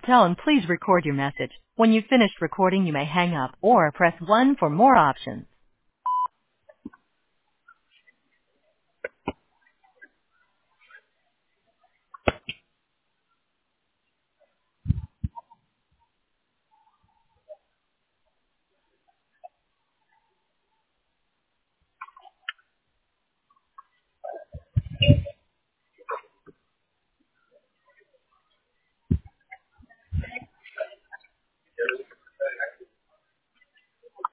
tone, please record your message. When you've finished recording, you may hang up or press 1 for more options.